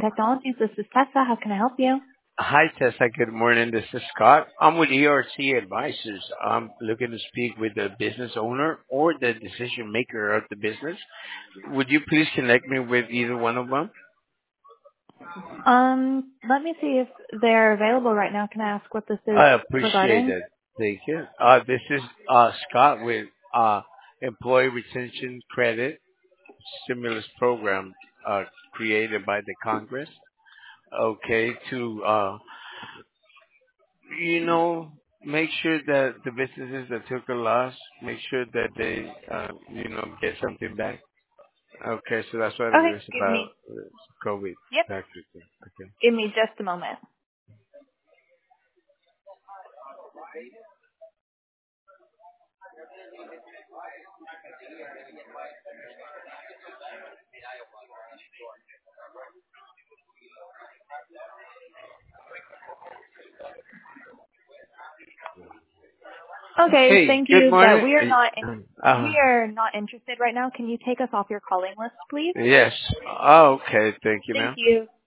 Technologies. This is Tessa. How can I help you? Hi, Tessa. Good morning. This is Scott. I'm with ERC Advisors. I'm looking to speak with the business owner or the decision maker of the business. Would you please connect me with either one of them? Let me see if they're available right now. Can I ask what this is I appreciate regarding? it. Thank you. This is Scott with Employee Retention Credit Stimulus Program created by the Congress. Okay, to you know, make sure that the businesses that took a loss, make sure that they, get something back. Okay, so that's what it Okay, is about COVID yep, factor thing. Okay. give me just a moment. Okay, Hey, thank good you, but morning. we are not interested right now. Can you take us off your calling list, please? Yes. Oh, okay. Thank you, Thank ma'am. you.